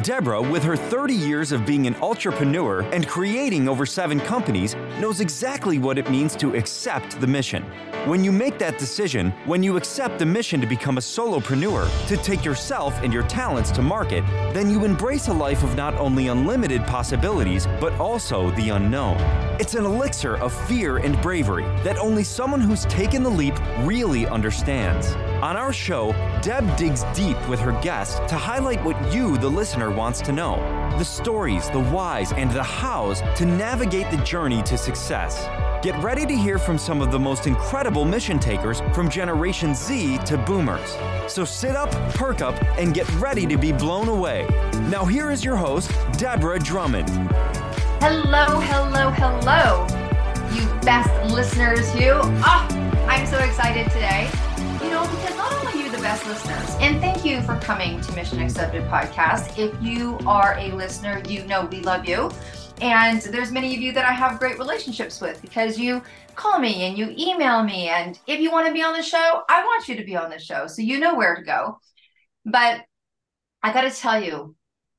Deborah, with her 30 years of being an entrepreneur and creating over 7 companies, knows exactly what it means to accept the mission. When you make that decision, when you accept the mission to become a solopreneur, to take yourself and your talents to market, then you embrace a life of not only unlimited possibilities, but also the unknown. It's an elixir of fear and bravery that only someone who's taken the leap really understands. On our show, Deb digs deep with her guests to highlight what you, the listener, wants to know. The stories, the whys, and the hows to navigate the journey to success. Get ready to hear from some of the most incredible mission takers from Generation Z to Boomers. So sit up, perk up, and get ready to be blown away. Now here is your host, Deborah Drummond. Hello, hello, hello, you best listeners you. I'm so excited today. Because not only are you the best listeners, and thank you for coming to Mission Accepted Podcast. If you are a listener, you know we love you. And there's many of you that I have great relationships with because you call me and you email me. And if you want to be on the show, I want you to be on the show. So you know where to go. But I got to tell you,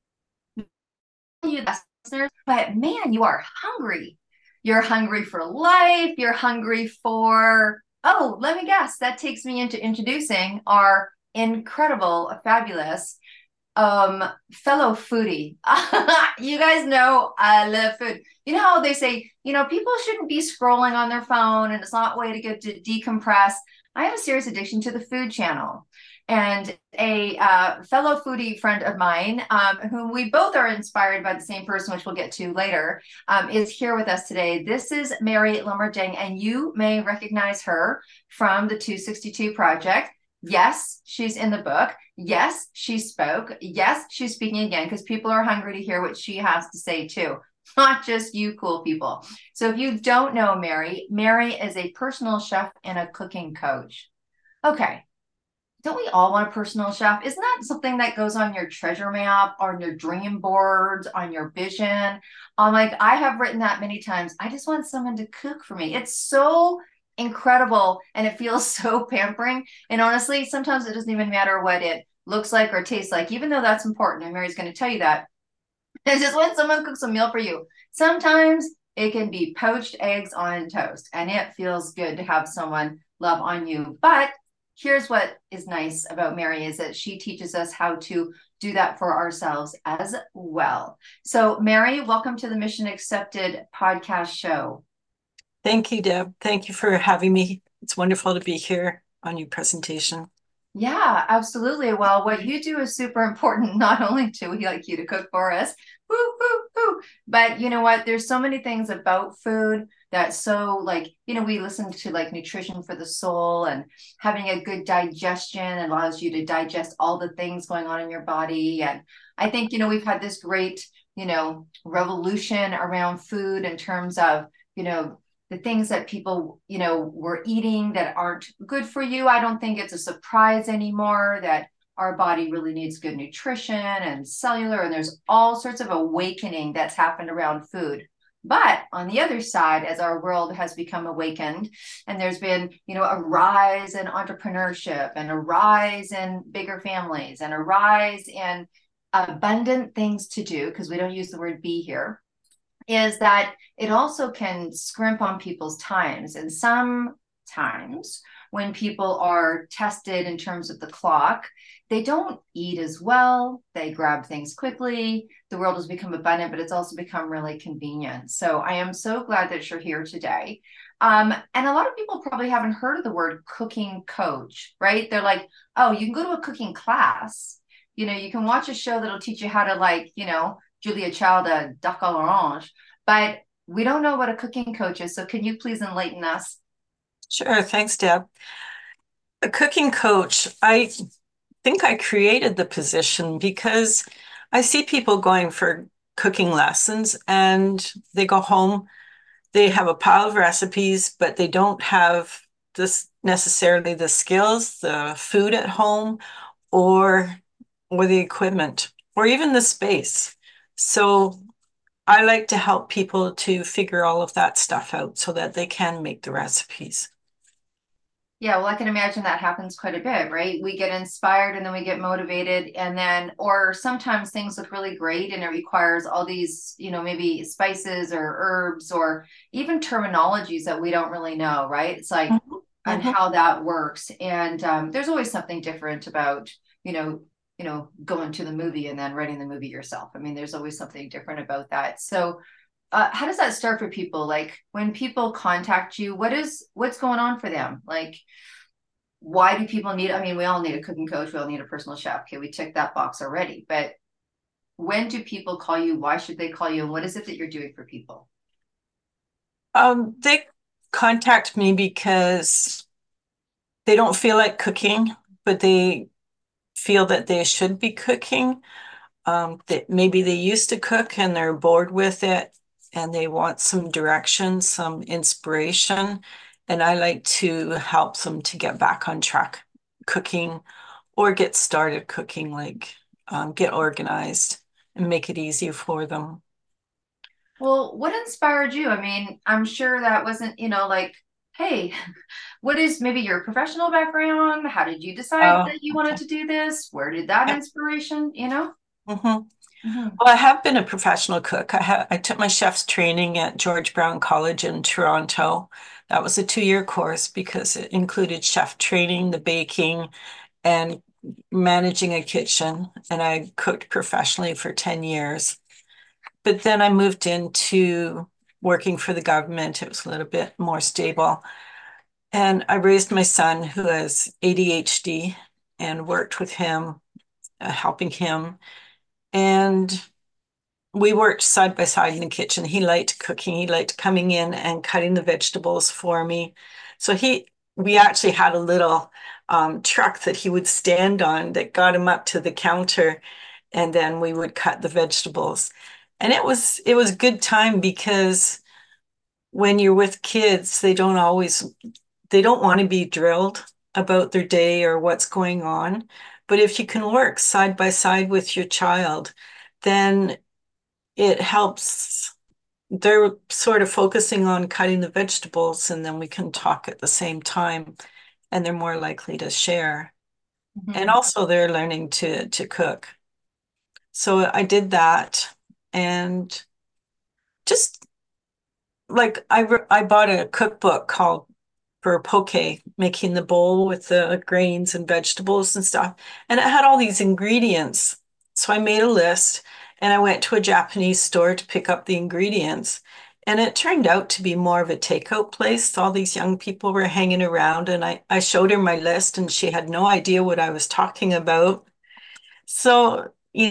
the best listeners, but man, you are hungry. You're hungry for life. You're hungry for... Oh, let me guess. That takes me into introducing our incredible, fabulous fellow foodie. You guys know I love food. You know how they say, people shouldn't be scrolling on their phone and it's not a way to get to decompress. I have a serious addiction to the Food Channel. And a fellow foodie friend of mine, whom we both are inspired by the same person, which we'll get to later, is here with us today. This is Mary Lumberjang, and you may recognize her from the 262 Project. Yes, she's in the book. Yes, she spoke. Yes, she's speaking again because people are hungry to hear what she has to say too. Not just you cool people. So if you don't know Mary is a personal chef and a cooking coach. Okay. Don't we all want a personal chef? Isn't that something that goes on your treasure map, on your dream boards, on your vision? I have written that many times. I just want someone to cook for me. It's so incredible and it feels so pampering. And honestly, sometimes it doesn't even matter what it looks like or tastes like, even though that's important. And Mary's going to tell you that. It's just when someone cooks a meal for you. Sometimes it can be poached eggs on toast and it feels good to have someone love on you. But here's what is nice about Mary is that she teaches us how to do that for ourselves as well. So Mary, welcome to the Mission Accepted podcast show. Thank you, Deb. Thank you for having me. It's wonderful to be here on your presentation. Yeah, absolutely. Well, what you do is super important. Not only do we like you to cook for us, but you know what? There's so many things about food that's so we listen to nutrition for the soul and having a good digestion allows you to digest all the things going on in your body. And I think, we've had this great, revolution around food in terms of, the things that people, were eating that aren't good for you. I don't think it's a surprise anymore that our body really needs good nutrition and cellular, and there's all sorts of awakening that's happened around food. But on the other side, as our world has become awakened, and there's been, a rise in entrepreneurship and a rise in bigger families and a rise in abundant things to do, because we don't use the word be here, is that it also can scrimp on people's times. And sometimes when people are tested in terms of the clock, they don't eat as well. They grab things quickly. The world has become abundant, but it's also become really convenient. So I am so glad that you're here today. And a lot of people probably haven't heard of the word cooking coach, right? They're like, oh, you can go to a cooking class. You can watch a show that'll teach you how to Julia Child, duck à l'orange, but we don't know what a cooking coach is. So can you please enlighten us? Sure. Thanks, Deb. A cooking coach, I think I created the position because I see people going for cooking lessons and they go home, they have a pile of recipes, but they don't have necessarily the skills, the food at home, or the equipment, or even the space. So I like to help people to figure all of that stuff out so that they can make the recipes. Yeah, well, I can imagine that happens quite a bit, right? We get inspired and then we get motivated, and then, or sometimes things look really great and it requires all these, maybe spices or herbs or even terminologies that we don't really know, right? It's like, Mhm, and mhm. how that works. And there's always something different about, going to the movie and then writing the movie yourself. I mean, there's always something different about that. So, how does that start for people? Like when people contact you, what's going on for them? Like, why do people need? I mean, we all need a cooking coach. We all need a personal chef. Okay, we ticked that box already. But when do people call you? Why should they call you? And what is it that you're doing for people? They contact me because they don't feel like cooking, but they feel that they should be cooking. That maybe they used to cook and they're bored with it and they want some direction, some inspiration. And I like to help them to get back on track cooking or get started cooking, like get organized and make it easier for them. Well, what inspired you? I mean, I'm sure that wasn't, like, hey, what is maybe your professional background? How did you decide Oh, that you wanted okay. to do this? Where did that Yeah. inspiration? Mhm. Hmm. Well, I have been a professional cook. I took my chef's training at George Brown College in Toronto. That was a 2-year course because it included chef training, the baking, and managing a kitchen. And I cooked professionally for 10 years. But then I moved into working for the government. It was a little bit more stable. And I raised my son who has ADHD and worked with him, helping him. And we worked side by side in the kitchen. He liked cooking. He liked coming in and cutting the vegetables for me. So we actually had a little truck that he would stand on that got him up to the counter, and then we would cut the vegetables. And it was a good time because when you're with kids, they don't want to be drilled about their day or what's going on. But if you can work side by side with your child, then it helps. They're sort of focusing on cutting the vegetables, and then we can talk at the same time, and they're more likely to share. And Hmm. also they're learning to cook. So I did that, and just like I bought a cookbook called for poke, making the bowl with the grains and vegetables and stuff. And it had all these ingredients. So I made a list and I went to a Japanese store to pick up the ingredients. And it turned out to be more of a takeout place. All these young people were hanging around, and I showed her my list, and she had no idea what I was talking about. So,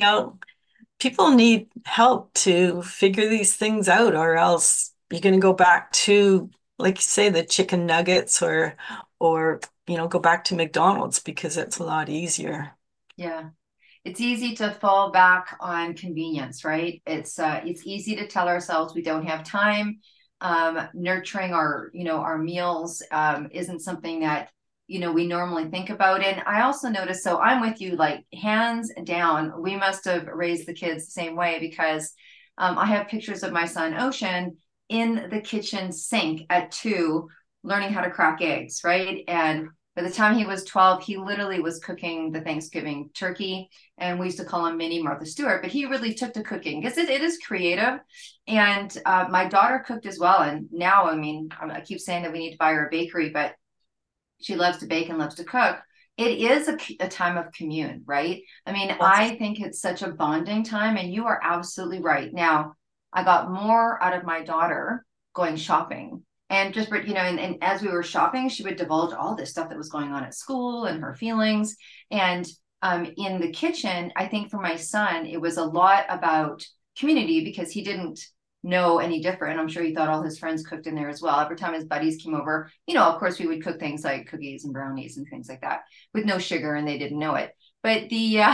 people need help to figure these things out, or else you're going to go back to, like you say, the chicken nuggets or go back to McDonald's because it's a lot easier. Yeah. It's easy to fall back on convenience, right? It's easy to tell ourselves we don't have time. Nurturing our meals isn't something that we normally think about. And I also noticed, so I'm with you, like hands down, we must have raised the kids the same way because I have pictures of my son Ocean in the kitchen sink at 2, learning how to crack eggs, right? And by the time he was 12, he literally was cooking the Thanksgiving turkey, and we used to call him Mini Martha Stewart, but he really took to cooking because it is creative. And my daughter cooked as well. And now, I mean, I keep saying that we need to buy her a bakery, but she loves to bake and loves to cook. It is a time of commune, right? I mean, Yes. I think it's such a bonding time, and you are absolutely right. Now, I got more out of my daughter going shopping. And just, and as we were shopping, she would divulge all this stuff that was going on at school and her feelings. And in the kitchen, I think for my son, it was a lot about community because he didn't know any different. I'm sure he thought all his friends cooked in there as well. Every time his buddies came over, of course, we would cook things like cookies and brownies and things like that with no sugar, and they didn't know it. But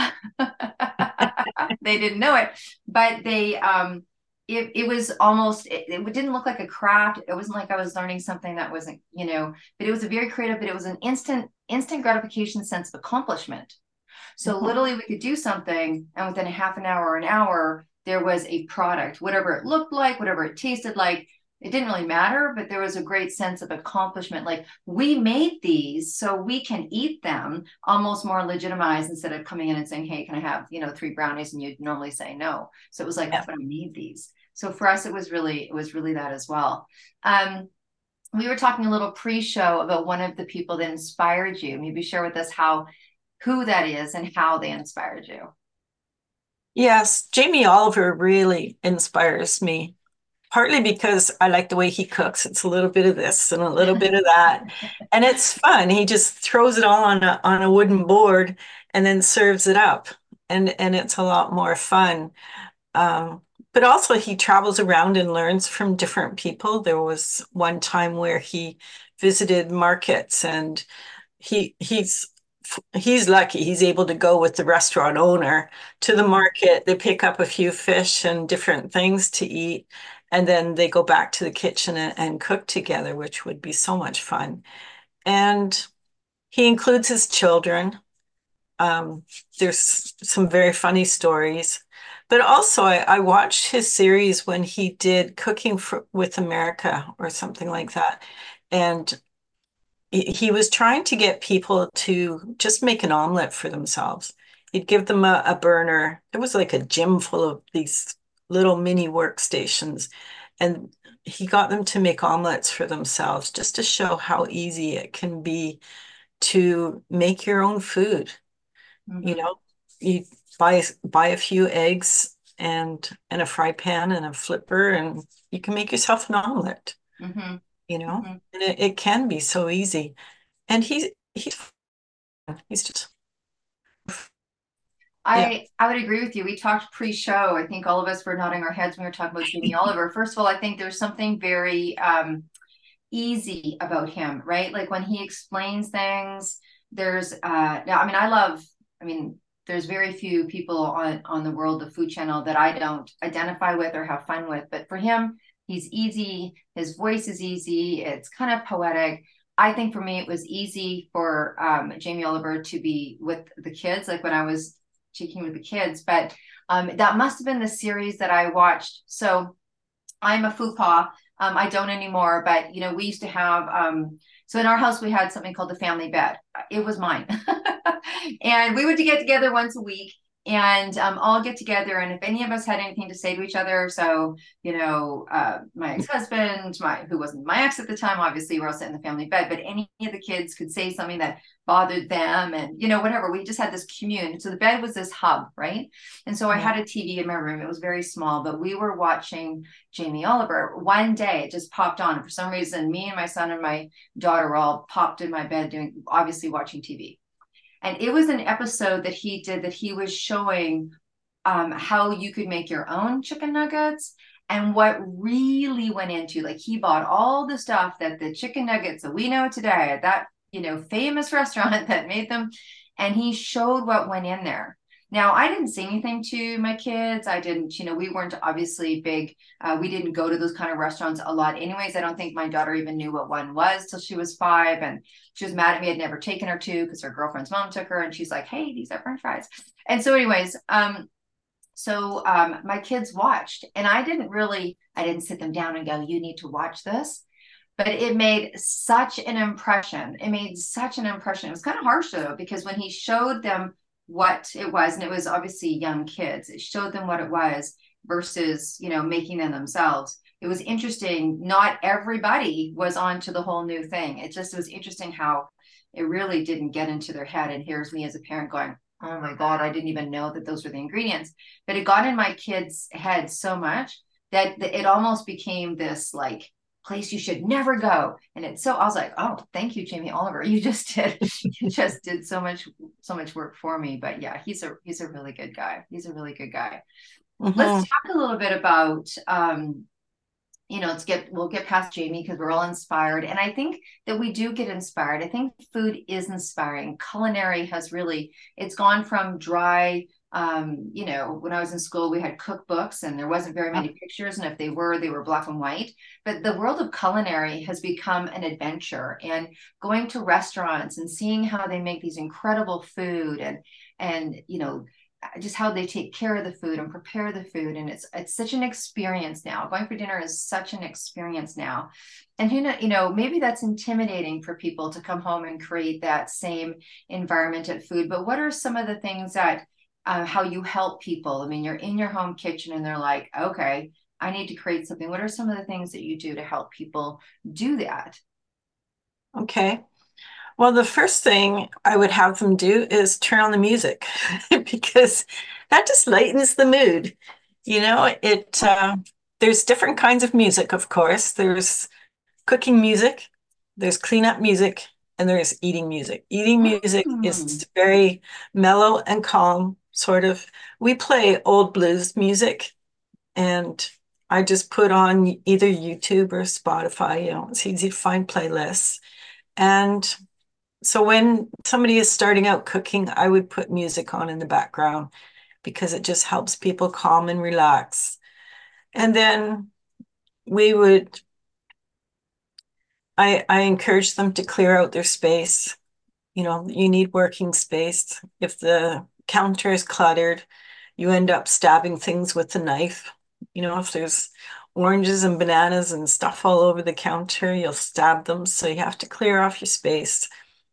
they didn't know it, but it was almost it didn't look like a craft. It wasn't like I was learning something that wasn't, but it was a very creative, but it was an instant gratification sense of accomplishment. So Mhm. literally we could do something, and within a half an hour or an hour, there was a product, whatever it looked like, whatever it tasted like. it didn't really matter, but there was a great sense of accomplishment. Like, we made these so we can eat them, almost more legitimized, instead of coming in and saying, hey, can I have, 3 brownies? And you'd normally say no. So it was like, Yeah. but I made these. So for us, it was really that as well. We were talking a little pre-show about one of the people that inspired you. Maybe share with us who that is and how they inspired you. Yes, Jamie Oliver really inspires me, partly because I like the way he cooks. It's a little bit of this and a little bit of that. And it's fun. He just throws it all on a wooden board and then serves it up. And it's a lot more fun. But also he travels around and learns from different people. There was one time where he visited markets, and he's lucky. He's able to go with the restaurant owner to the market. They pick up a few fish and different things to eat, and then they go back to the kitchen and cook together, which would be so much fun. And he includes his children. There's some very funny stories. But also, I watched his series when he did with America or something like that. And he was trying to get people to just make an omelet for themselves. He'd give them a burner. It was like a gym full of these little mini workstations. And he got them to make omelets for themselves, just to show how easy it can be to make your own food. You know, you buy a few eggs and a fry pan and a flipper, and you can make yourself an omelet. Mm-hmm. And it can be so easy. And he's just I would agree with you. We talked pre-show. I think all of us were nodding our heads when we were talking about Jamie Oliver. First of all, I think there's something very easy about him, right? Like when he explains things, there's there's very few people on the World of Food channel that I don't identify with or have fun with. But for him, he's easy. His voice is easy. It's kind of poetic. I think for me, it was easy for Jamie Oliver to be with the kids, like when I was taking with the kids. But that must have been the series that I watched. So I'm a fupa. I don't anymore, but we used to have, so in our house, we had something called the family bed. It was mine. And we would get together once a week and all get together. And if any of us had anything to say to each other, so, my ex-husband, who wasn't my ex at the time, obviously we're all sitting in the family bed, but any of the kids could say something that bothered them and, whatever. We just had this commune. So the bed was this hub, right? And so I had a TV in my room. It was very small, but we were watching Jamie Oliver. One day it just popped on. And for some reason, me and my son and my daughter all popped in my bed obviously watching TV. And it was an episode that he did that he was showing how you could make your own chicken nuggets. And what really went into, like, he bought all the stuff that the chicken nuggets that we know today at that, famous restaurant that made them. And he showed what went in there. Now, I didn't say anything to my kids. I didn't, we weren't obviously big. We didn't go to those kind of restaurants a lot anyways. I don't think my daughter even knew what one was till she was 5. And she was mad at me. I'd never taken her to because her girlfriend's mom took her. And she's like, hey, these are French fries. And so anyways, my kids watched. And I didn't sit them down and go, you need to watch this. But it made such an impression. It was kind of harsh though, because when he showed them what it was, and it was obviously young kids, it showed them what it was versus, making them themselves. It was interesting. Not everybody was on to the whole new thing. It was interesting how it really didn't get into their head. And here's me as a parent going, oh my God, I didn't even know that those were the ingredients. But it got in my kids' head so much that it almost became this like place you should never go. And I was like, oh, thank you, Jamie Oliver. You just did so much work for me. But yeah, he's a really good guy. Mm-hmm. Let's talk a little bit about, we'll get past Jamie because we're all inspired. And I think that we do get inspired. I think food is inspiring. Culinary has it's gone from dry, when I was in school, we had cookbooks and there wasn't very many pictures. And if they were black and white. But the world of culinary has become an adventure, and going to restaurants and seeing how they make these incredible food and just how they take care of the food and prepare the food. And it's such an experience now. Going for dinner is such an experience now. And maybe that's intimidating for people to come home and create that same environment at food. But what are some of the things that how you help people? I mean, you're in your home kitchen and they're like, okay, I need to create something. What are some of the things that you do to help people do that? Okay. Well, the first thing I would have them do is turn on the music because that just lightens the mood. There's different kinds of music, of course. There's cooking music, there's cleanup music, and there's eating music. Eating music Mm. is very mellow and calm, sort of. We play old blues music, and I just put on either YouTube or Spotify. It's easy to find playlists. And so when somebody is starting out cooking, I would put music on in the background because it just helps people calm and relax. And then we would, I encourage them to clear out their space. You need working space. If the counter is cluttered, you end up stabbing things with a knife. If there's oranges and bananas and stuff all over the counter, you'll stab them. So you have to clear off your space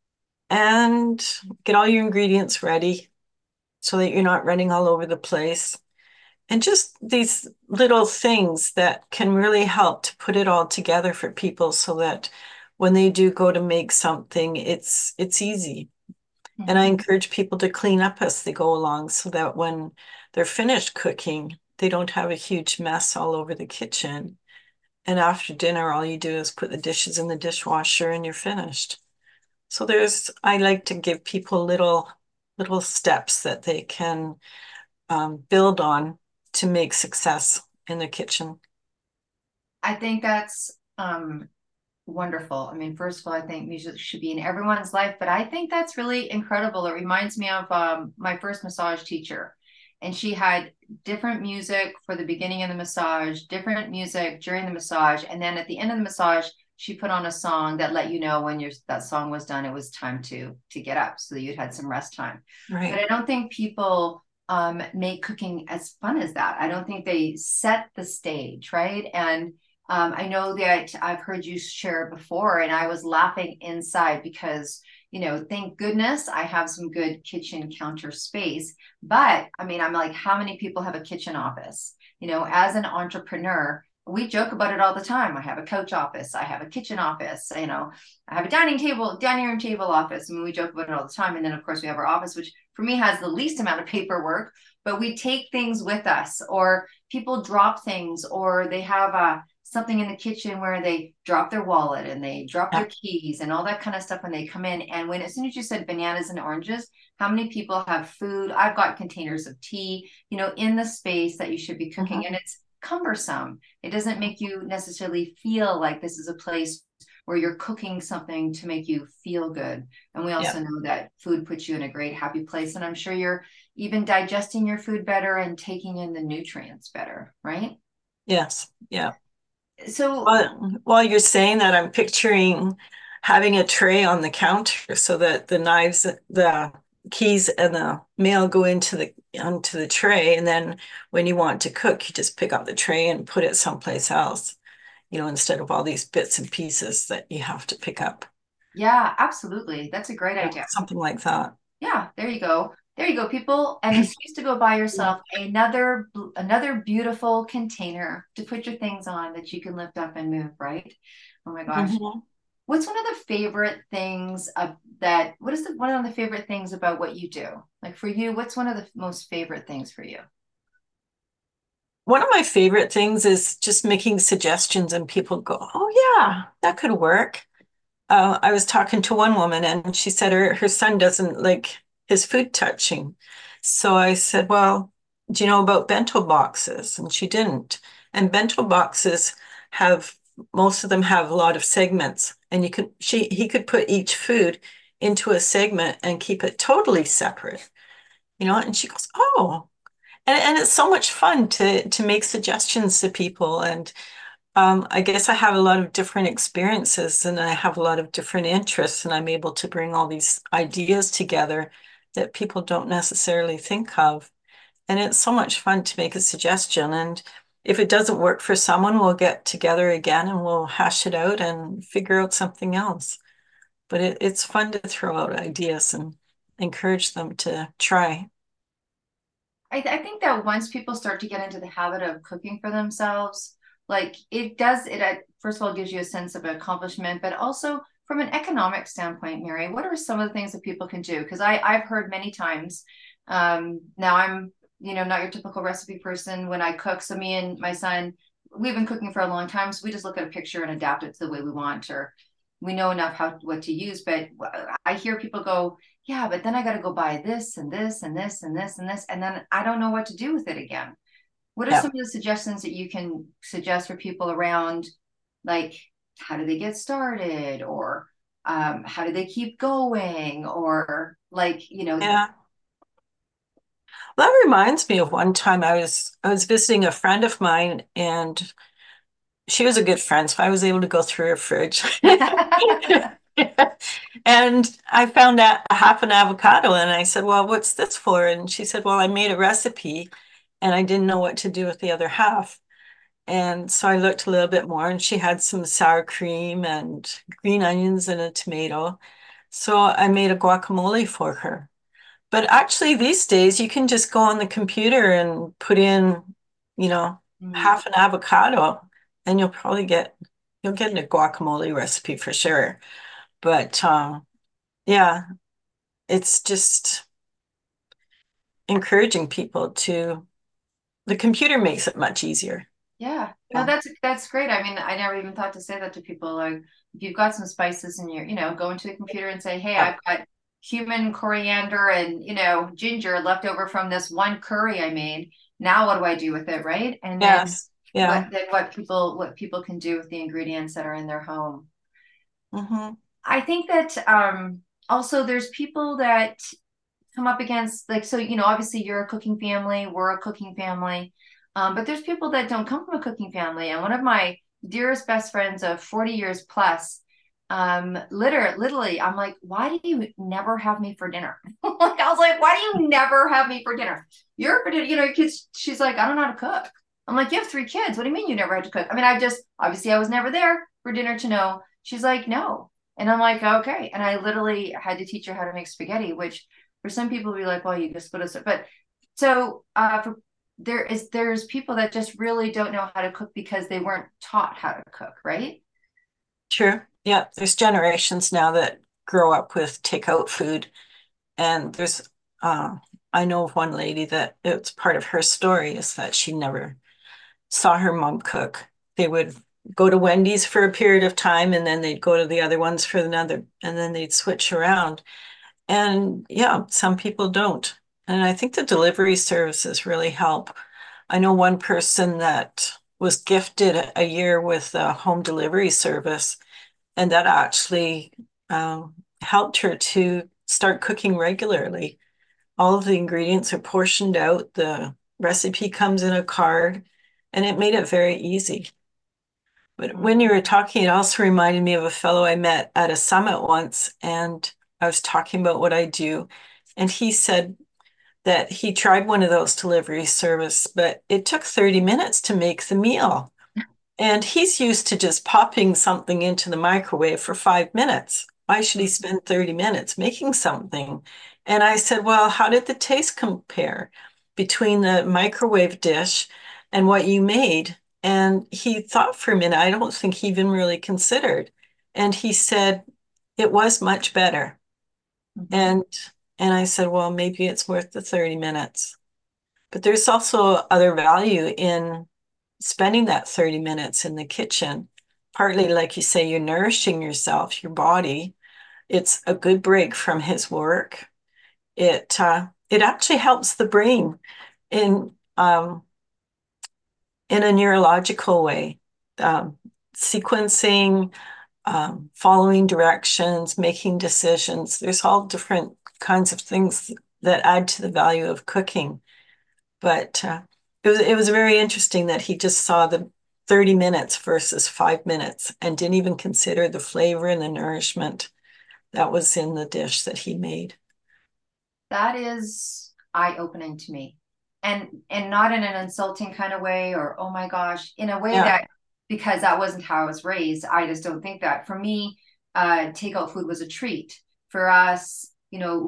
and get all your ingredients ready so that you're not running all over the place. And just these little things that can really help to put it all together for people so that when they do go to make something, it's easy. And I Mhm. encourage people to clean up as they go along so that when they're finished cooking, they don't have a huge mess all over the kitchen. And after dinner, all you do is put the dishes in the dishwasher and you're finished. So I like to give people little steps that they can build on to make success in the kitchen. I think that's wonderful. I mean, first of all, I think music should be in everyone's life, but I think that's really incredible. It reminds me of my first massage teacher, and she had different music for the beginning of the massage, different music during the massage, and then at the end of the massage, she put on a song that let you know when that song was done, it was time to get up, so that you'd had some rest time. But Right. I don't think people make cooking as fun as that. I don't think they set the stage, right? And I know that I've heard you share before, and I was laughing inside because, thank goodness I have some good kitchen counter space. But I mean, I'm like, how many people have a kitchen office? As an entrepreneur, we joke about it all the time. I have a couch office, I have a kitchen office, I have a dining room table office. I mean, we joke about it all the time. And then, of course, we have our office, which for me has the least amount of paperwork, but we take things with us, or people drop things, or they have something in the kitchen where they drop their wallet and they drop Yeah. their keys and all that kind of stuff when they come in. And as soon as you said bananas and oranges, how many people have food? I've got containers of tea, in the space that you should be cooking. Mhm. And it's cumbersome. It doesn't make you necessarily feel like this is a place where you're cooking something to make you feel good. And we Yeah. also know that food puts you in a great, happy place. And I'm sure you're even digesting your food better and taking in the nutrients better, right? Yes. Yeah. So, While you're saying that, I'm picturing having a tray on the counter so that the knives, the keys, and the mail go onto the tray, and then when you want to cook, you just pick up the tray and put it someplace else, instead of all these bits and pieces that you have to pick up. yeah, absolutely. That's a great Yeah, idea. something like that. Yeah, there you go. There you go, people. An excuse to go buy yourself another beautiful container to put your things on that you can lift up and move, right? Oh my gosh. Mhm. What's one of the favorite things what is one of the favorite things about what you do? Like for you, what's one of the most favorite things for you? One of my favorite things is just making suggestions and people go, "Oh yeah, that could work." I was talking to one woman and she said her son doesn't like his food touching. So I said, well, do you know about bento boxes? And she didn't. And bento boxes have, most of them have a lot of segments. And he could put each food into a segment and keep it totally separate, And she goes, oh, and it's so much fun to make suggestions to people. And I guess I have a lot of different experiences and I have a lot of different interests, and I'm able to bring all these ideas together that people don't necessarily think of. And it's so much fun to make a suggestion. And if it doesn't work for someone, we'll get together again and we'll hash it out and figure out something else. But it's fun to throw out ideas and encourage them to try. I think that once people start to get into the habit of cooking for themselves, like it does, first of all gives you a sense of accomplishment, but also from an economic standpoint, Mary, what are some of the things that people can do? Because I've heard many times, now I'm, not your typical recipe person when I cook. So me and my son, we've been cooking for a long time. So we just look at a picture and adapt it to the way we want, or we know enough what to use. But I hear people go, yeah, but then I got to go buy this and this and this and this and this, and then I don't know what to do with it again. What are Yeah. some of the suggestions that you can suggest for people around, like how do they get started, or how do they keep going, or Yeah. Well, that reminds me of one time I was visiting a friend of mine and she was a good friend, so I was able to go through her fridge. And I found out half an avocado and I said, well, what's this for? And she said, well, I made a recipe and I didn't know what to do with the other half. And so I looked a little bit more and she had some sour cream and green onions and a tomato. So I made a guacamole for her. But actually, these days you can just go on the computer and put in, you know, Mhm. half an avocado, and you'll get a guacamole recipe for sure. But yeah, it's just encouraging people to. The computer makes it much easier. Yeah, no, Yeah. that's great. I mean, I never even thought to say that to people. Like, if you've got some spices in your, go into the computer and say, "Hey, Yeah. I've got cumin, coriander, and ginger left over from this one curry I made. Now, what do I do with it, right?" And then Yes. Yeah. what people can do with the ingredients that are in their home. Hmm. I think that also there's people that come up against, like, so obviously you're a cooking family, we're a cooking family, but there's people that don't come from a cooking family. And one of my dearest best friends of 40 years plus, literally I'm like, why do you never have me for dinner? Like, I was like, why do you never have me for dinner? You're for dinner, your kids. She's like, I don't know how to cook. I'm like, you have 3 kids, what do you mean you never had to cook? I mean, I just, obviously I was never there for dinner to know. She's like, no. And I'm like, okay. And I literally had to teach her how to make spaghetti, which for some people be like, well, you just put us, but so there's people that just really don't know how to cook because they weren't taught how to cook, right? Sure. Yeah. There's generations now that grow up with takeout food. And uh, I know of one lady that it's part of her story is that she never saw her mom cook. They would go to Wendy's for a period of time and then they'd go to the other ones for another, and then they'd switch around. And yeah, some people don't. And I think the delivery services really help. I know one person that was gifted a year with a home delivery service, and that actually helped her to start cooking regularly. All of the ingredients are portioned out, the recipe comes in a card, and it made it very easy. But when you were talking, it also reminded me of a fellow I met at a summit once, and I was talking about what I do. And he said that he tried one of those delivery service, but it took 30 minutes to make the meal. And he's used to just popping something into the microwave for 5 minutes. Why should he spend 30 minutes making something? And I said, well, how did the taste compare between the microwave dish and what you made? And he thought for a minute. I don't think he even really considered. And he said, it was much better. Mm-hmm. And and I said, well, maybe it's worth the 30 minutes. But there's also other value in spending that 30 minutes in the kitchen. Partly, like you say, you're nourishing yourself, your body. It's a good break from his work. It actually helps the brain in in a neurological way. Um, Sequencing, following directions, making decisions. There's all different kinds of things that add to the value of cooking. But it was very interesting that he just saw the 30 minutes versus 5 minutes and didn't even consider the flavor and the nourishment that was in the dish that he made. That is eye-opening to me. and not in an insulting kind of way, or oh my gosh, in a way Yeah. that, because that wasn't how I was raised, I just don't think that. For me, takeout food was a treat. For us, you know,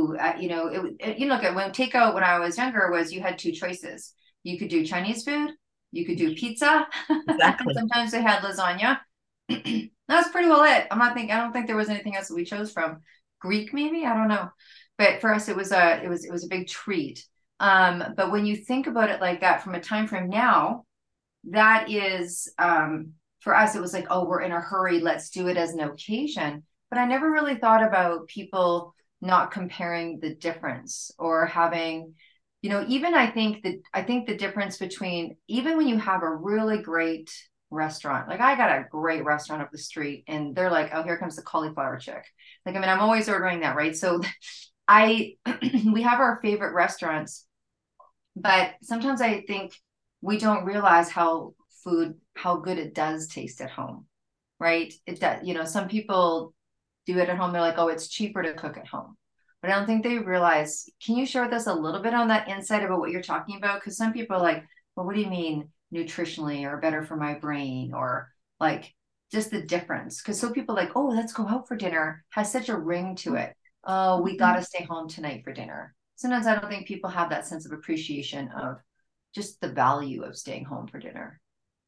you look at when takeout when I was younger was, you had two choices. You could do Chinese food, you could do pizza, and Exactly. sometimes they had lasagna. That's pretty well it. I don't think there was anything else that we chose from. Greek, maybe, I don't know. But for us, it was a big treat. But when you think about it like that from a time frame now, that is, for us, it was like, oh, we're in a hurry, let's do it as an occasion. But I never really thought about people not comparing the difference, or having, even I think the difference between, even when you have a really great restaurant, like I got a great restaurant up the street, and they're like, oh, here comes the cauliflower chick. Like, I mean, I'm always ordering that, right? So I we have our favorite restaurants, but sometimes I think we don't realize how good it does taste at home, right? It does, some people do it at home. They're like, oh, it's cheaper to cook at home. But I don't think they realize. Can you share with us a little bit on that insight about what you're talking about? Because some people are like, well, what do you mean nutritionally, or better for my brain, or like just the difference? Because some people are like, oh, let's go out for dinner, has such a ring to it. Oh, we got to stay home tonight for dinner. Sometimes I don't think people have that sense of appreciation of just the value of staying home for dinner.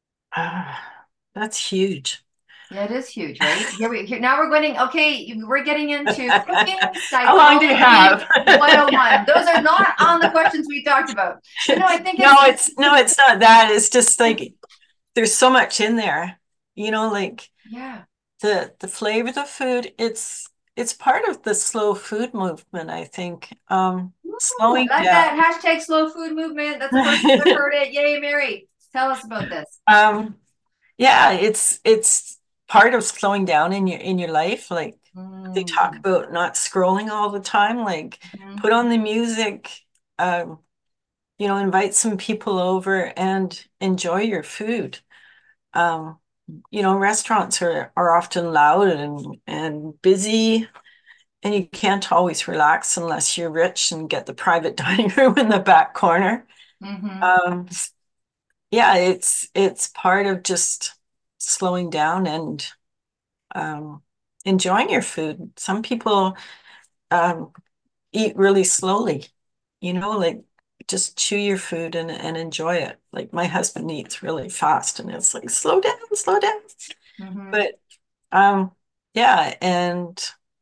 That's huge. Yeah, it is huge, right? Now we're getting into cooking How long do you psychology have? 101. Those are not on the questions we talked about. But no, I think No, it's not that. It's just like there's so much in there. Like yeah. the flavor of the food, it's part of the slow food movement, I think. Ooh, Slowing I like down. that hashtag slow food movement. That's the first time I've heard it. Yay, Mary. Tell us about this. Um, yeah, it's part of slowing down in your life. Like they talk Mm, about not scrolling all the time, like mhm, put on the music, um, invite some people over and enjoy your food. Um, Restaurants are often loud and busy, and you can't always relax unless you're rich and get the private dining room in the back corner. mhm, Um, yeah, it's part of just slowing down and um, enjoying your food. Some people um, eat really slowly, like just chew your food and enjoy it. Like my husband eats really fast, and it's like slow down, slow down. mhm. But um, yeah, and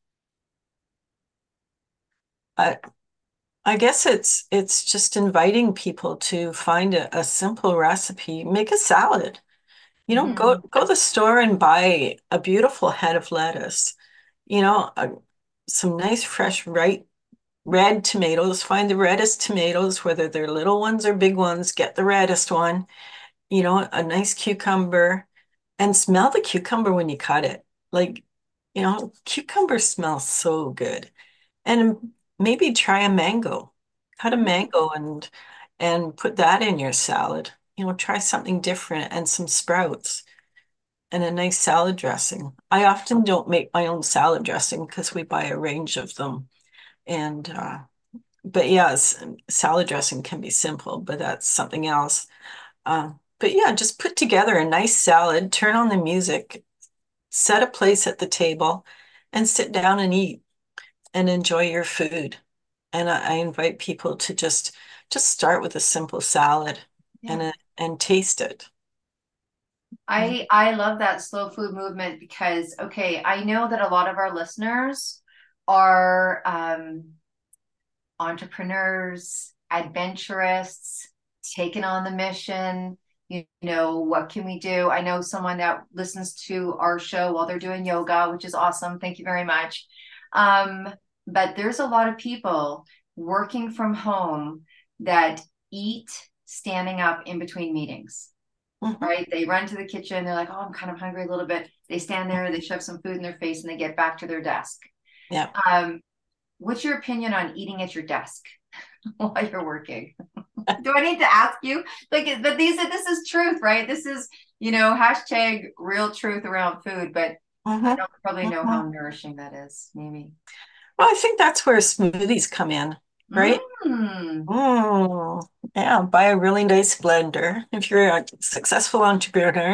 I I guess it's just inviting people to find a simple recipe. Make a salad. Go Mhm. go to the store and buy a beautiful head of lettuce. Some nice fresh red tomatoes. Find the reddest tomatoes, whether they're little ones or big ones. Get the reddest one. A nice cucumber, and smell the cucumber when you cut it. Like, cucumber smells so good. And maybe try a mango. Cut a mango and put that in your salad. Try something different, and some sprouts and a nice salad dressing. I often don't make my own salad dressing because we buy a range of them. And but yes, salad dressing can be simple, but that's something else. But yeah, just put together a nice salad, turn on the music, set a place at the table, and sit down and eat and enjoy your food. And I invite people to just start with a simple salad Yeah. and taste it. Yeah. I love that slow food movement because, okay, I know that a lot of our listeners are entrepreneurs, adventurists, taking on the mission. What can we do? I know someone that listens to our show while they're doing yoga, which is awesome. Thank you very much. But there's a lot of people working from home that eat standing up in between meetings, Mhm. right? They run to the kitchen. They're like, oh, I'm kind of hungry a little bit. They stand there, they shove some food in their face, and they get back to their desk. Yeah. Um, what's your opinion on eating at your desk while you're working? Do I need to ask you? Like, but this is truth, right? This is, hashtag real truth around food, but I Mhm. don't probably know how Mhm. nourishing that is, maybe. Well, I think that's where smoothies come in. right? Mm. Mm, yeah, buy a really nice blender. If you're a successful entrepreneur,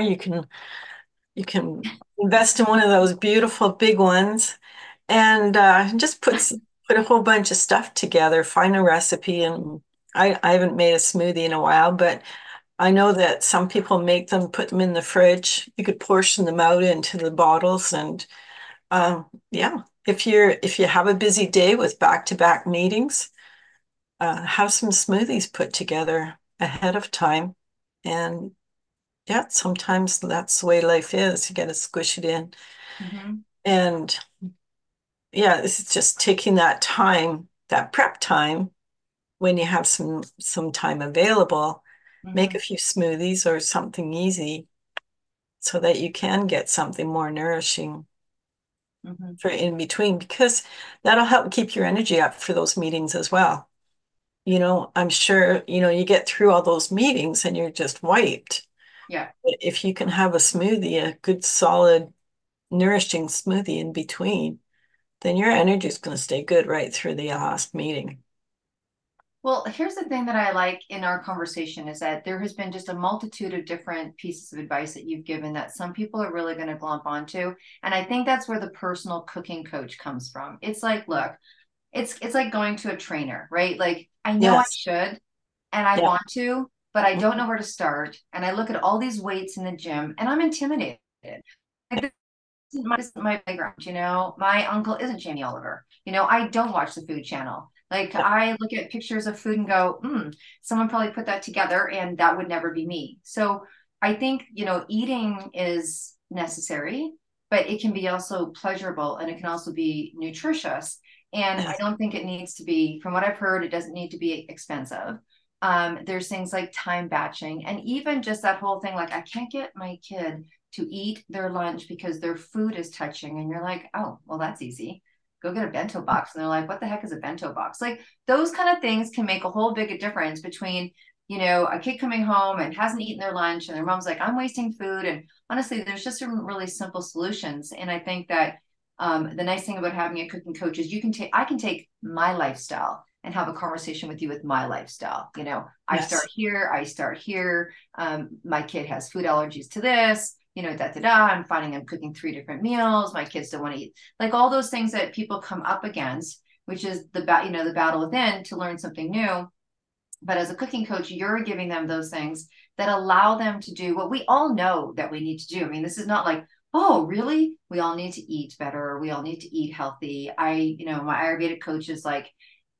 you can invest in one of those beautiful big ones and just put a whole bunch of stuff together, find a recipe. And I haven't made a smoothie in a while, but I know that some people make them, put them in the fridge. You could portion them out into the bottles and yeah, if you have a busy day with back-to-back meetings, have some smoothies put together ahead of time. And yeah, sometimes that's the way life is. You got to squish it in. Hmm. And yeah, this is just taking that time, that prep time when you have some time available, make Hmm. a few smoothies or something easy so that you can get something more nourishing Hmm. for in between because that'll help keep your energy up for those meetings as well. I'm sure, you get through all those meetings and you're just wiped. Yeah. But if you can have a smoothie, a good, solid, nourishing smoothie in between, then your energy is going to stay good right through the last meeting. Well, here's the thing that I like in our conversation is that there has been just a multitude of different pieces of advice that you've given that some people are really going to glomp onto. And I think that's where the personal cooking coach comes from. It's like, look, it's like going to a trainer, right? Like I know I Yes. should and I Yeah. want to, but I don't Mhm. know where to start. And I look at all these weights in the gym and I'm intimidated. Like, this isn't my playground, my uncle isn't Jamie Oliver. I don't watch the food channel. Like Yeah. I look at pictures of food and go, someone probably put that together and that would never be me. So I think, eating is necessary, but it can be also pleasurable and it can also be nutritious. And I Yes. don't think it needs to be, from what I've heard, it doesn't need to be expensive. There's things like time batching and even just that whole thing, like I can't get my kid to eat their lunch because their food is touching. And you're like, oh, well, that's easy. Go get a bento box. And they're like, what the heck is a bento box? Like those kind of things can make a whole big difference between, a kid coming home and hasn't eaten their lunch and their mom's like, I'm wasting food. And honestly, there's just some really simple solutions. And I think that the nice thing about having a cooking coach is I can take my lifestyle and have a conversation with you with my lifestyle. I start Yes. here, I start here. My kid has food allergies to this, da da da. I'm finding I'm cooking 3 different meals. My kids don't want to eat, like all those things that people come up against, which is the battle within to learn something new. But as a cooking coach, you're giving them those things that allow them to do what we all know that we need to do. I mean, this is not like, oh, really? We all need to eat better. We all need to eat healthy. My Ayurvedic coach is like,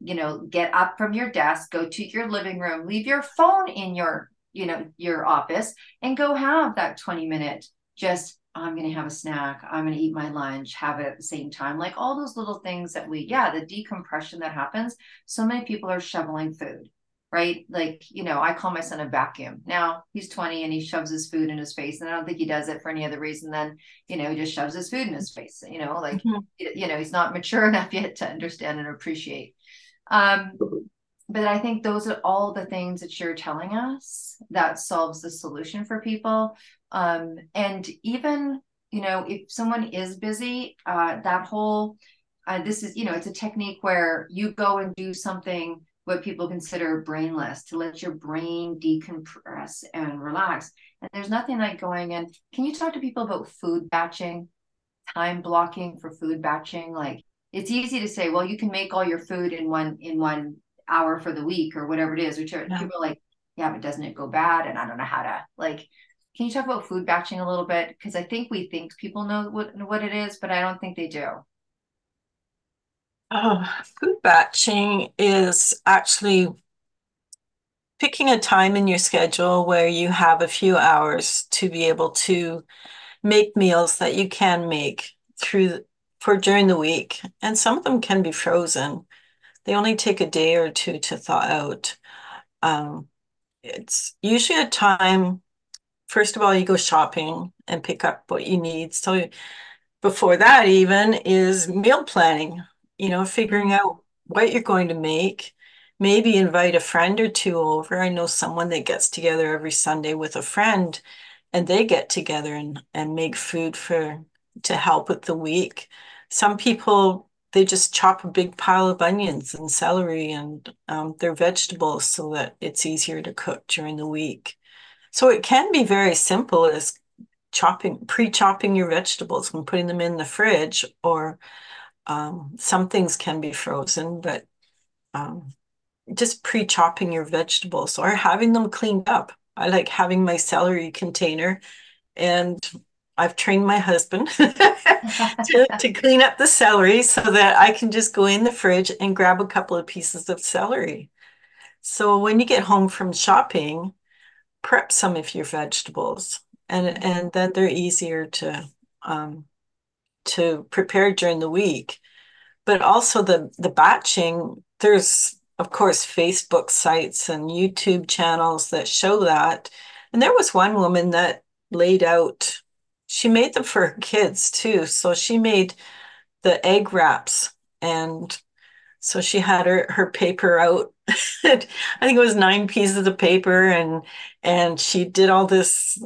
get up from your desk, go to your living room, leave your phone in your office and go have that 20-minute just I'm going to have a snack. I'm going to eat my lunch, have it at the same time. Like all those little things that the decompression that happens. So many people are shoveling food, right? Like, I call my son a vacuum. Now he's 20 and he shoves his food in his face. And I don't think he does it for any other reason than, he just shoves his food in his face, like, Mhm. he's not mature enough yet to understand and appreciate. Um, but I think those are all the things that you're telling us that solves the solution for people. And even, if someone is busy, this is, it's a technique where you go and do something what people consider brainless to let your brain decompress and relax. And there's nothing like going in. Can you talk to people about food batching, time blocking for food batching? Like it's easy to say, well, you can make all your food in one hour for the week or whatever it is, which are Yeah. people are like, yeah, but doesn't it go bad? And I don't know how to like. Can you talk about food batching a little bit? Because I think we think people know what it is, but I don't think they do. Oh, food batching is actually picking a time in your schedule where you have a few hours to be able to make meals that you can make through for during the week. And some of them can be frozen. They only take a day or two to thaw out. Um, it's usually a time, first of all, you go shopping and pick up what you need. So before that even is meal planning, figuring out what you're going to make. Maybe invite a friend or two over. I know someone that gets together every Sunday with a friend and they get together and make food to help with the week. Some people, they just chop a big pile of onions and celery and their vegetables so that it's easier to cook during the week. So it can be very simple as pre-chopping your vegetables and putting them in the fridge, or some things can be frozen, but um, just pre-chopping your vegetables or having them cleaned up. I like having my celery container, and I've trained my husband to clean up the celery so that I can just go in the fridge and grab a couple of pieces of celery. So when you get home from shopping, prep some of your vegetables, and then they're easier um, to prepare during the week. But also the batching, there's of course Facebook sites and YouTube channels that show that. And there was one woman that laid out, she made them for her kids too. So she made the egg wraps, and so she had her paper out. I think it was 9 pieces of paper, and she did all this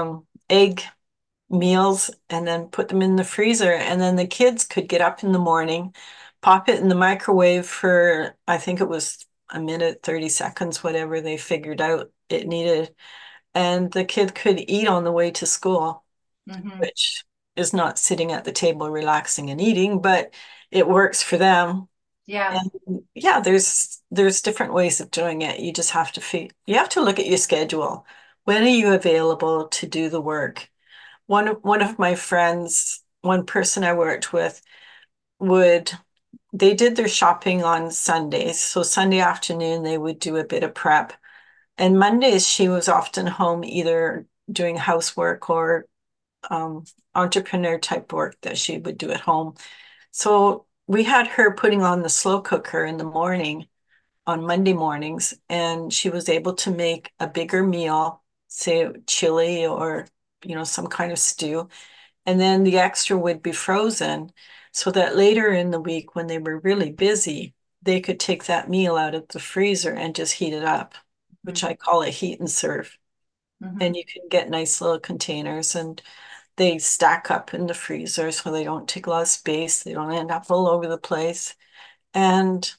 egg meals and then put them in the freezer. And then the kids could get up in the morning, pop it in the microwave for, I think it was a minute, 30 seconds, whatever they figured out it needed. And the kid could eat on the way to school, which is not sitting at the table relaxing and eating, but it works for them. Yeah. And yeah, there's different ways of doing it. You just have to you have to look at your schedule. When are you available to do the work? One of my friends, one person I worked with, would they did their shopping on Sundays. So Sunday afternoon they would do a bit of prep. And Mondays she was often home either doing housework or entrepreneur type work that she would do at home. So we had her putting on the slow cooker in the morning on Monday mornings, and she was able to make a bigger meal, say chili or some kind of stew, and then the extra would be frozen so that later in the week when they were really busy, they could take that meal out of the freezer and just heat it up, which I call a heat and serve. And you can get nice little containers, and they stack up in the freezer so they don't take a lot of space. They don't end up all over the place. And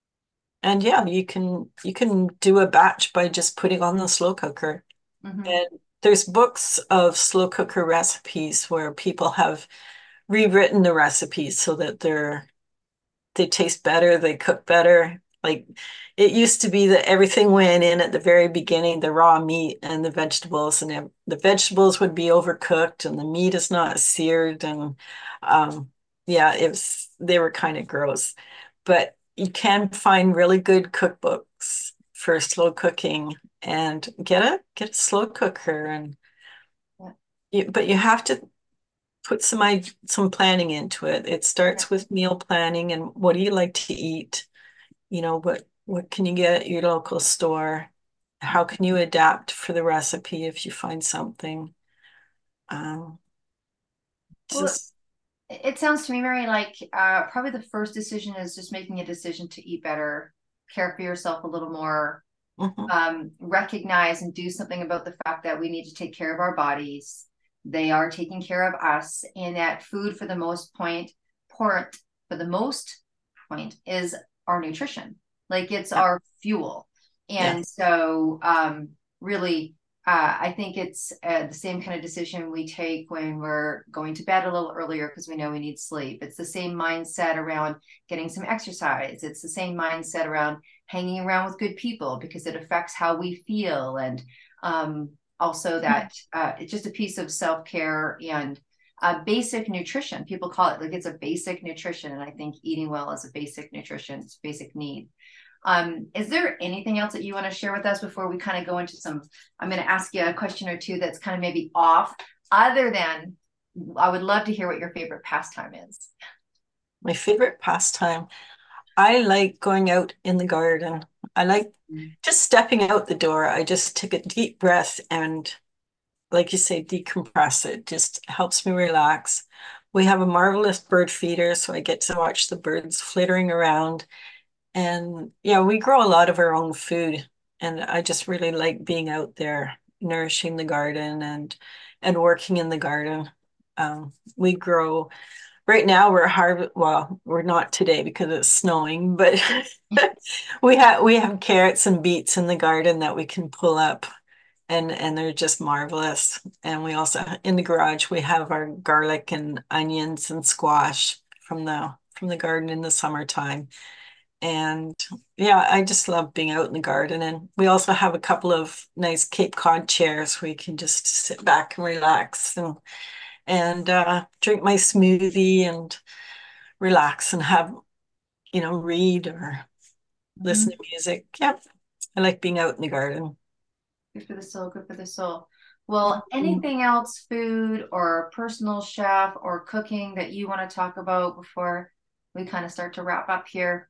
yeah, you can do a batch by just putting on the slow cooker. And there's books of slow cooker recipes where people have rewritten the recipes so that they taste better, they cook better. Like it used to be that everything went in at the very beginning, the raw meat and the vegetables, and the vegetables would be overcooked and the meat is not seared. And yeah, they were kind of gross. But you can find really good cookbooks for slow cooking, and get a slow cooker. And but you have to put some planning into it. It starts with meal planning and what do you like to eat? What can you get at your local store? How can you adapt for the recipe if you find something? Um, Well, just it sounds to me, Mary, like probably the first decision is just making a decision to eat better, care for yourself a little more, mhm, recognize and do something about the fact that we need to take care of our bodies. They are taking care of us, and that food, for the most point, is our nutrition. Like it's yeah, our fuel. yeah, And so, really, I think it's the same kind of decision we take when we're going to bed a little earlier because we know we need sleep. It's the same mindset around getting some exercise. It's the same mindset around hanging around with good people because it affects how we feel. And also that it's just a piece of self-care and basic nutrition. People call it like it's a basic nutrition. And I think eating well is a basic nutrition. It's a basic need. Is there anything else that you want to share with us before we kind of go into I'm going to ask you a question or two that's kind of maybe off, other than I would love to hear what your favorite pastime is. my favorite pastime. I like going out in the garden. I like just stepping out the door. I just take a deep breath and, like you say, decompress. It just helps me relax. We have a marvelous bird feeder, so I get to watch the birds flittering around. And yeah, we grow a lot of our own food, and I just really like being out there nourishing the garden and working in the garden. We grow right now we're not today because it's snowing, but we have carrots and beets in the garden that we can pull up, and they're just marvelous. And we also, in the garage, we have our garlic and onions and squash from the garden in the summertime. And yeah, I just love being out in the garden. And we also have a couple of nice Cape Cod chairs where you can just sit back and relax and drink my smoothie and relax and have, read or listen to music. Yep. I like being out in the garden. Good for the soul, good for the soul. Well, anything else, food or personal chef or cooking that you want to talk about before we kind of start to wrap up here?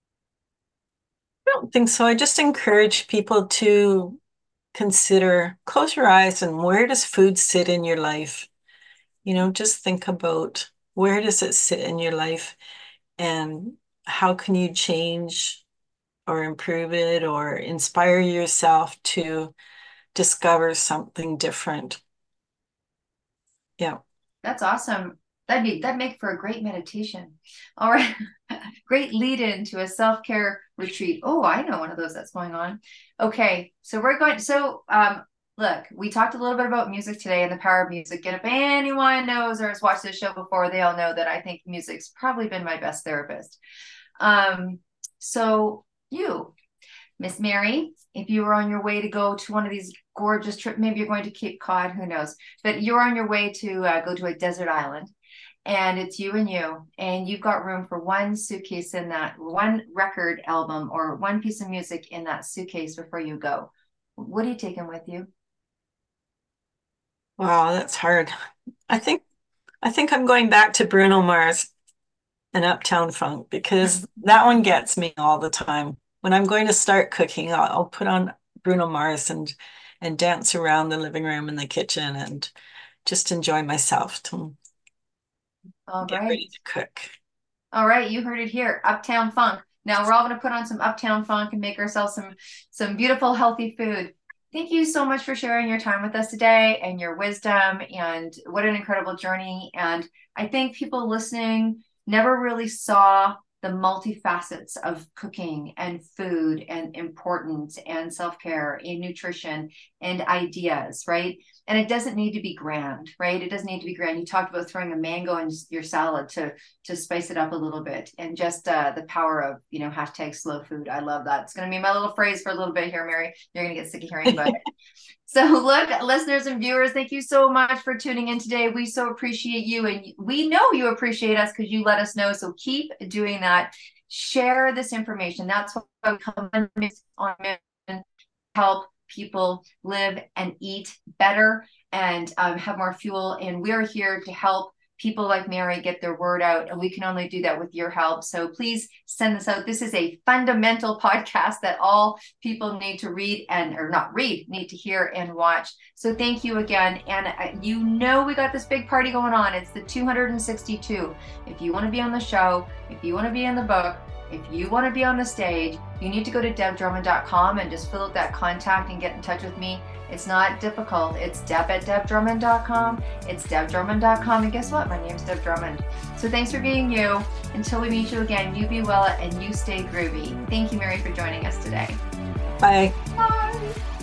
I don't think so. I just encourage people to close your eyes, and where does food sit in your life? Just think about, where does it sit in your life, and how can you change or improve it or inspire yourself to discover something different. Yeah. That's awesome. That'd make for a great meditation. All right. Great lead in to a self-care retreat. Oh, I know one of those that's going on. Okay. Look, we talked a little bit about music today and the power of music. And if anyone knows or has watched this show before, they all know that I think music's probably been my best therapist. So you, Miss Mary, if you were on your way to go to one of these gorgeous trips, maybe you're going to Cape Cod, who knows, but you're on your way to go to a desert island, and it's you, and you've got room for one suitcase in that, one record album or one piece of music in that suitcase before you go. What are you taking with you? Wow, that's hard. I think I'm going back to Bruno Mars and Uptown Funk, because that one gets me all the time. When I'm going to start cooking, I'll put on Bruno Mars and dance around the living room and the kitchen and just enjoy myself to get ready to cook. All right, you heard it here, Uptown Funk. Now we're all going to put on some Uptown Funk and make ourselves some beautiful, healthy food. Thank you so much for sharing your time with us today and your wisdom, and what an incredible journey. And I think people listening never really saw the multifacets of cooking and food and importance and self-care and nutrition and ideas, right? And it doesn't need to be grand, right? It doesn't need to be grand. You talked about throwing a mango in your salad to spice it up a little bit, and just the power of, hashtag slow food. I love that. It's going to be my little phrase for a little bit here, Mary. You're going to get sick of hearing about it. So look, listeners and viewers, thank you so much for tuning in today. We so appreciate you, and we know you appreciate us because you let us know. So keep doing that. Share this information. That's why we come on Mission, help people live and eat better and have more fuel. And we're here to help people like Mary get their word out, and we can only do that with your help. So please send this out. This is a fundamental podcast that all people need to read need to hear and watch. So thank you again. And we got this big party going on. It's the 262. If you want to be on the show, if you want to be in the book, if you want to be on the stage, you need to go to debdrummond.com and just fill out that contact and get in touch with me. It's not difficult. It's deb@debdrummond.com. It's debdrummond.com. And guess what? My name's Deb Drummond. So thanks for being you. Until we meet you again, you be well and you stay groovy. Thank you, Mary, for joining us today. Bye. Bye.